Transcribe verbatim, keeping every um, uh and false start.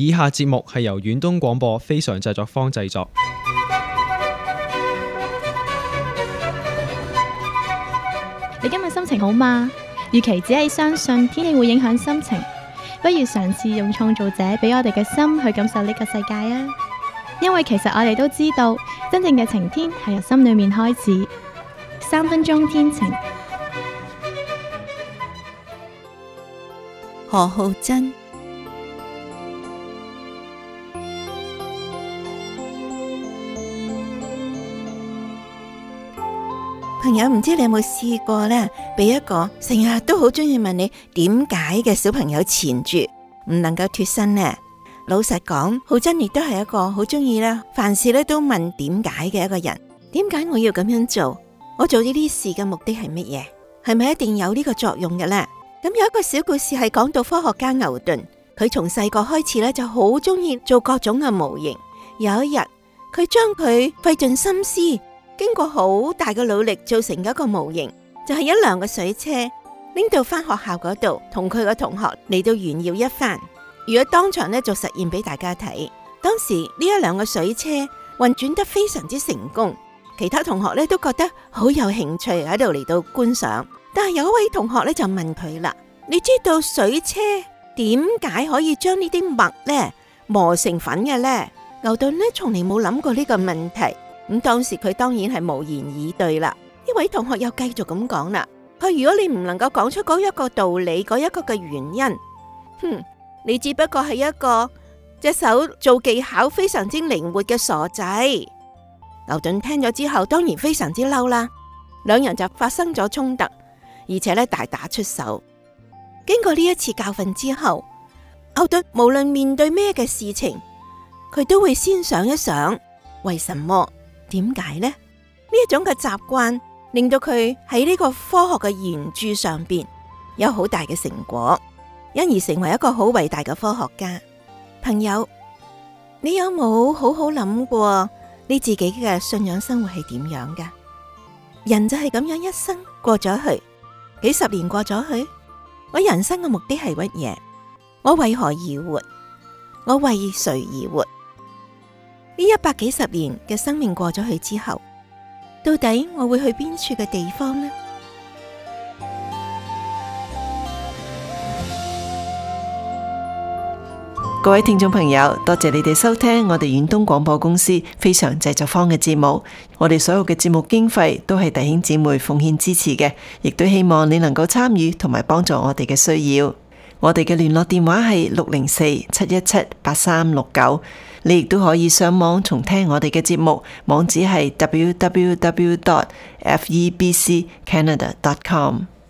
以下節目係由遠東廣播非常製作坊製作。 你今日心情好嗎？與其只係相信天氣會影響心情，不如嘗試用創造者俾我哋嘅心去感受呢個世界啊！因為其實我哋都知道，真正嘅晴天係由心裏面開始。三分鐘天晴。 何浩珍。朋友，唔知你有冇試過呢？俾一個成日都好中意問你點解嘅小朋友纏住，唔能夠脫身呢？老實講，浩珍亦都係一個好中意呢，凡事咧都問點解嘅一個人。點解我要咁樣做？我做呢啲事嘅目的係乜嘢？係咪一定有呢個作用嘅呢？咁有一個小故事係講到科學家牛頓，佢從細個開始咧就好中意做各種嘅模型。有一日，佢將佢費盡心思，經過好大嘅努力做成一個模型，就係一輛嘅水車，拎到翻學校嗰度，同佢嘅同學嚟到炫耀一番。如果當場咧做實驗俾大家睇，當時呢一輛嘅水車運轉得非常之成功，其他同學咧都覺得好有興趣喺度嚟到觀賞。但係有一位同學咧就問佢啦：你知道水車點解可以將呢啲麥咧磨成粉嘅呢？牛頓咧從嚟冇諗過呢個問題。咁當時佢當然係無言以對啦。呢位同學又繼續咁講啦：佢如果你唔能夠講出嗰一個道理，嗰一個嘅原因，哼，你只不過係一個隻手做技巧非常之靈活嘅傻仔。牛頓聽咗之後，當然非常之嬲啦，兩人就發生咗衝突，而且咧大打出手。經過呢一次教訓之後，牛頓無論面對咩嘅事情，佢都會先想一想，為什麼？點解呢？呢一種嘅習慣令到佢喺呢個科學嘅研著上邊有好大嘅成果，因而成為一個好偉大嘅科學家。朋友，你有冇好好諗過你自己嘅信仰生活係點樣㗎？人就係咁樣一生過咗去，幾十年過咗去，我人生嘅目的係乜嘢？我為何而活？我為誰而活？呢一百幾十年嘅生命過咗去之後，到底我會去邊處嘅地方呢？ 各位聽眾朋友，多謝你哋收聽我哋遠東廣播公司非常製作坊嘅節目。我哋所有嘅節目經費都係弟兄姊妹奉獻支持嘅，亦都希望你能夠參與同埋幫助我哋嘅需要。我哋嘅聯絡電話係六零四七一七八三六九。你亦都可以上網重聽我哋嘅節目，網址係 double-u double-u double-u dot f e b c canada dot com。